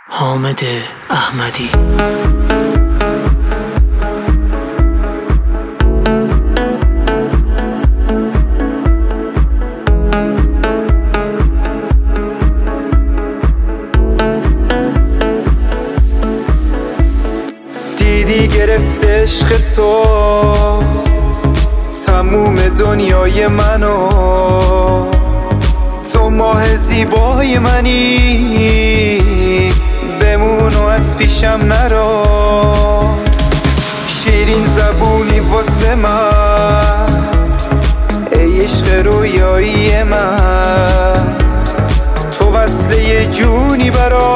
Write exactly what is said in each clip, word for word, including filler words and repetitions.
حامد احمدی. دیدی گرفت عشق تو تموم دنیای منو، تو ماه زیبای منی، بمون و از پیشم نرو. شیرین زبونی واسه من، ای عشق رویایی من، تو وصله جونی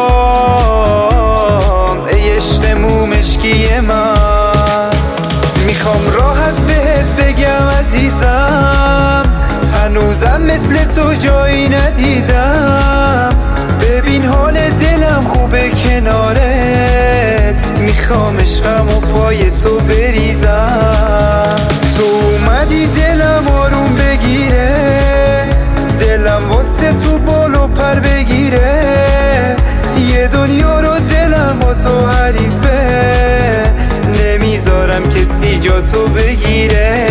برام، ای عشق مومشکی من. میخوام راحت بهت بگم عزیزم، هنوزم مثل تو جایی ندیدم. ببین حال دلم خوبه کنارت، میخوام عشقم و پای تو بریزم. تو اومدی دلم آروم بگیره، دلم واسه تو بال و پر بگیره. یه دنیا رو دلم با تو حریفه، نمیذارم کسی جا تو بگیره.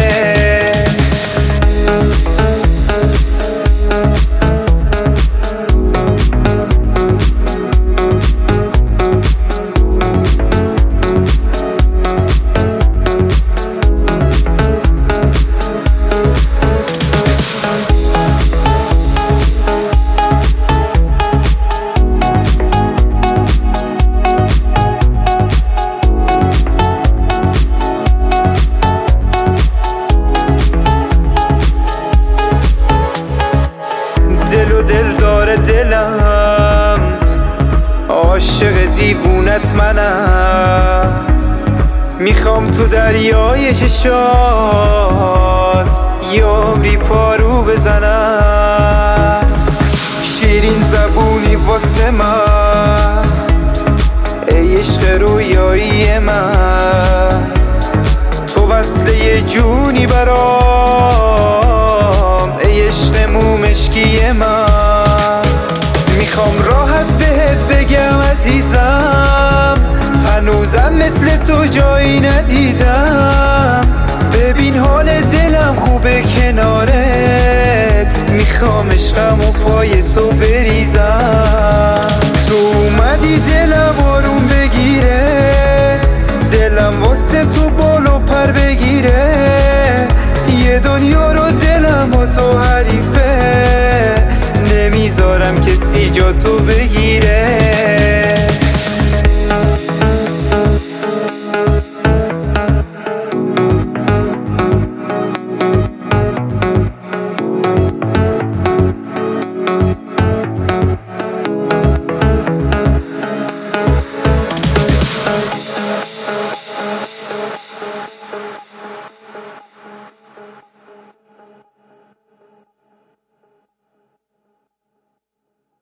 دل و دل داره دلم، عاشق دیوونت منم. میخوام تو دریای چشات یه عمری پارو بزنم. شیرین زبونی واسه من، ای عشق رویایی من، تو وصله جونی برام، ای عشق مومشکی من. میخوام راحت بهت بگم عزیزم، هنوزم مثل تو جایی ندیدم. ببین حال دلم خوبه کنارت، میخوام عشقم و پای تو بریزم.